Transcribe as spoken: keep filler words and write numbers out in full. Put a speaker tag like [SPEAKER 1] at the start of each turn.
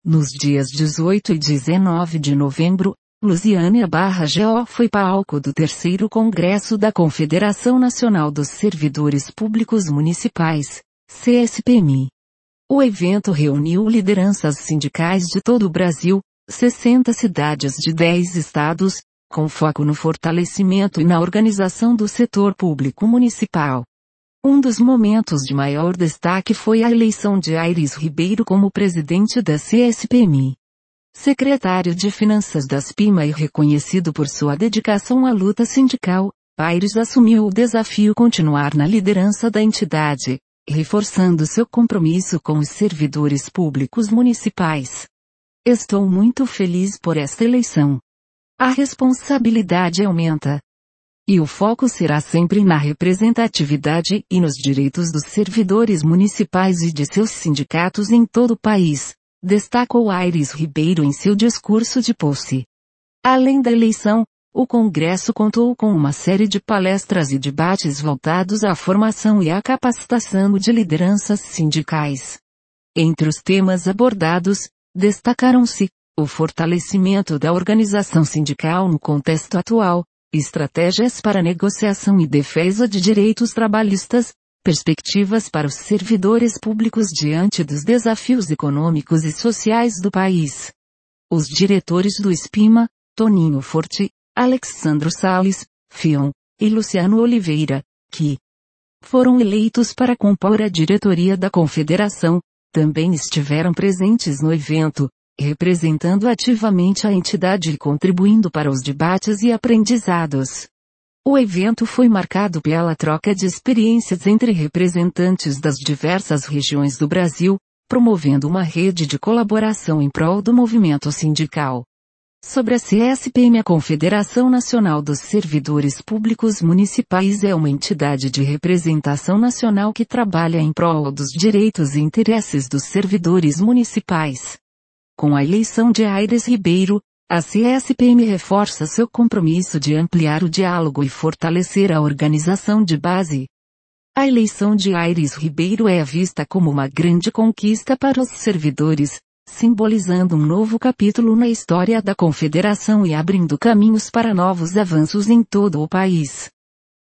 [SPEAKER 1] Nos dias dezoito e dezenove de novembro, Lusiânia Barra Go foi palco do terceiro Congresso da Confederação Nacional dos Servidores Públicos Municipais, C S P M I. O evento reuniu lideranças sindicais de todo o Brasil, sessenta cidades de dez estados, com foco no fortalecimento e na organização do setor público municipal. Um dos momentos de maior destaque foi a eleição de Aires Ribeiro como presidente da C S P M I. Secretário de Finanças da S P I M A e reconhecido por sua dedicação à luta sindical, Aires assumiu o desafio continuar na liderança da entidade, reforçando seu compromisso com os servidores públicos municipais. Estou muito feliz por esta eleição. A responsabilidade aumenta. E o foco será sempre na representatividade e nos direitos dos servidores municipais e de seus sindicatos em todo o país, destacou Aires Ribeiro em seu discurso de posse. Além da eleição, o Congresso contou com uma série de palestras e debates voltados à formação e à capacitação de lideranças sindicais. Entre os temas abordados, destacaram-se o fortalecimento da organização sindical no contexto atual, estratégias para negociação e defesa de direitos trabalhistas, perspectivas para os servidores públicos diante dos desafios econômicos e sociais do país. Os diretores do S P I M A, Toninho Forte, Alexandro Salles, Fion, e Luciano Oliveira, que foram eleitos para compor a diretoria da Confederação, também estiveram presentes no evento, representando ativamente a entidade e contribuindo para os debates e aprendizados. O evento foi marcado pela troca de experiências entre representantes das diversas regiões do Brasil, promovendo uma rede de colaboração em prol do movimento sindical. Sobre a C S P M, a Confederação Nacional dos Servidores Públicos Municipais é uma entidade de representação nacional que trabalha em prol dos direitos e interesses dos servidores municipais. Com a eleição de Aires Ribeiro, a C S P M reforça seu compromisso de ampliar o diálogo e fortalecer a organização de base. A eleição de Aires Ribeiro é vista como uma grande conquista para os servidores, simbolizando um novo capítulo na história da Confederação e abrindo caminhos para novos avanços em todo o país.